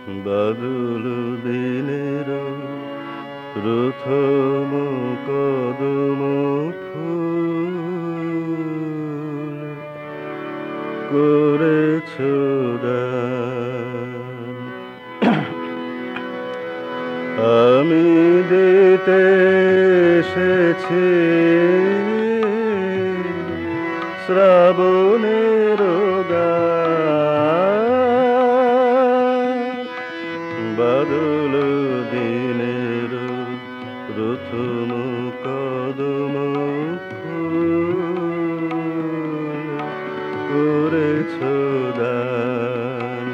বাদল দিনের প্রথম কদম ফুল করেছ দান। আমি দিতে এসেছি শ্রাবণের গান। বাদল দিনের প্রথম কদম ফুল করেছ দান।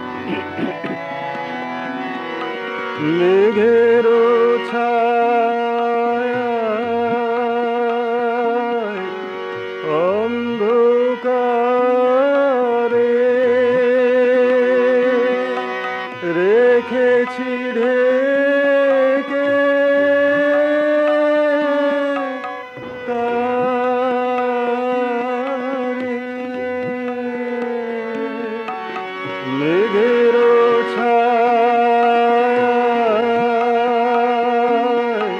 মেঘের ছায়ায় অন্ধকারে রেখেছি ঢেকে তারে। মেঘের ছায়ায়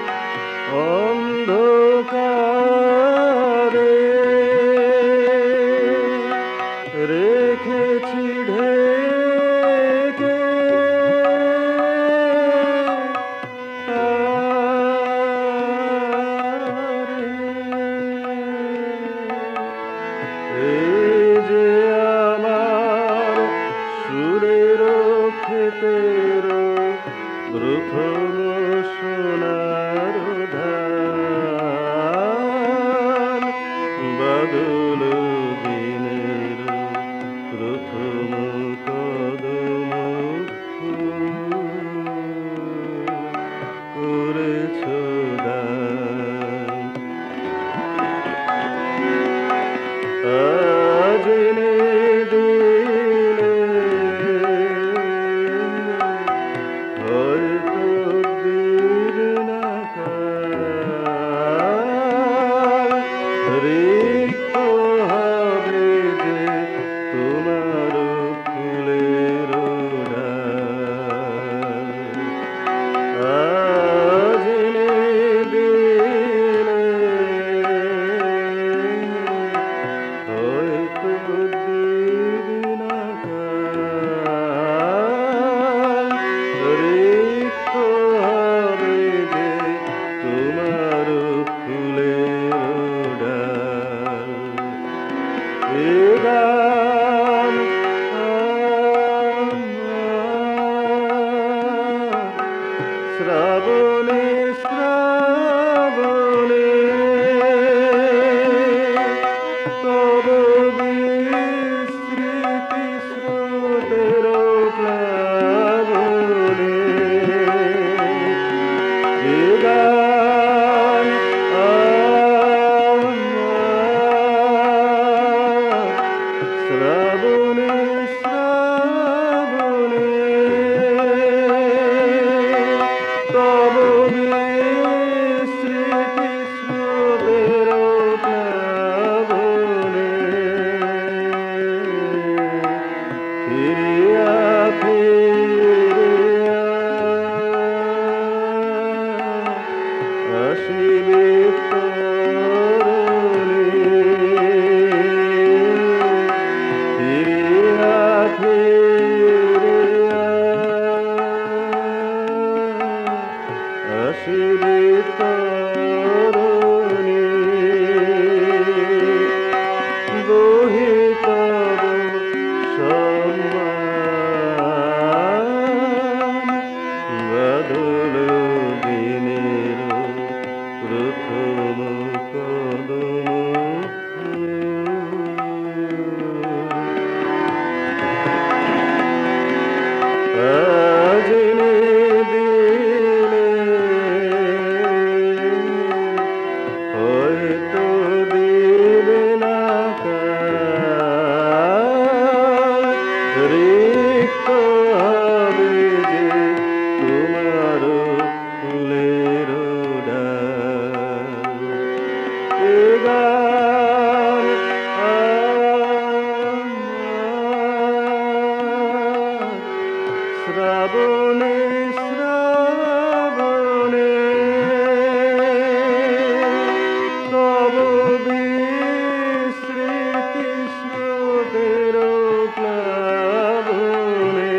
অন্ধকারে রেখেছি ঢেকে তারে। এই যে আমার সুরের ক্ষেতের প্রথম সোনার ধান। বাদল দিনের প্রথম কদম ফুল করেছ দান। আজ এনে দিলে হয়তো দিন না কাল রিক্ত হবে যে তোমার ফুলের ডাল। আজ এনে দিলে হয়তো দিবি না কাল রিক্ত হবে যে তোমার ফুলের ডাল। এ গান আমার শ্রাবণে শ্রাবণে তব বিস্মৃতি স্রোতের প্লাবনে। এ গান আমার শ্রাবণে শ্রাবণে তব বিস্মৃতি স্রোতের প্লাবনে। শ্রাবণে শ্রাবণে তব বিস্মৃতি স্রোতের প্লাবনে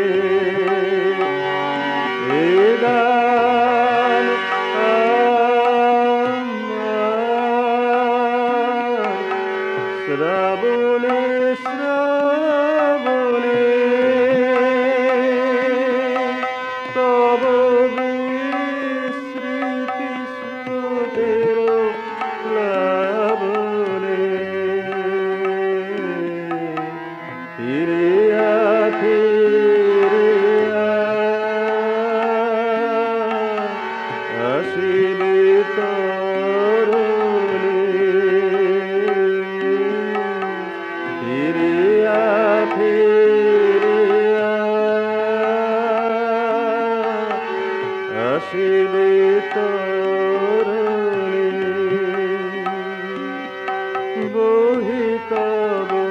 এ গান আমার শ্রাবণে শ্রাবণে তব বিস্মৃতি স্রোতের প্লাবনে ফিরিয়া ফিরিয়া আসিবে তরুণী ফিরিয়া ফিরিয়া আসিবে তরুণী বহিতব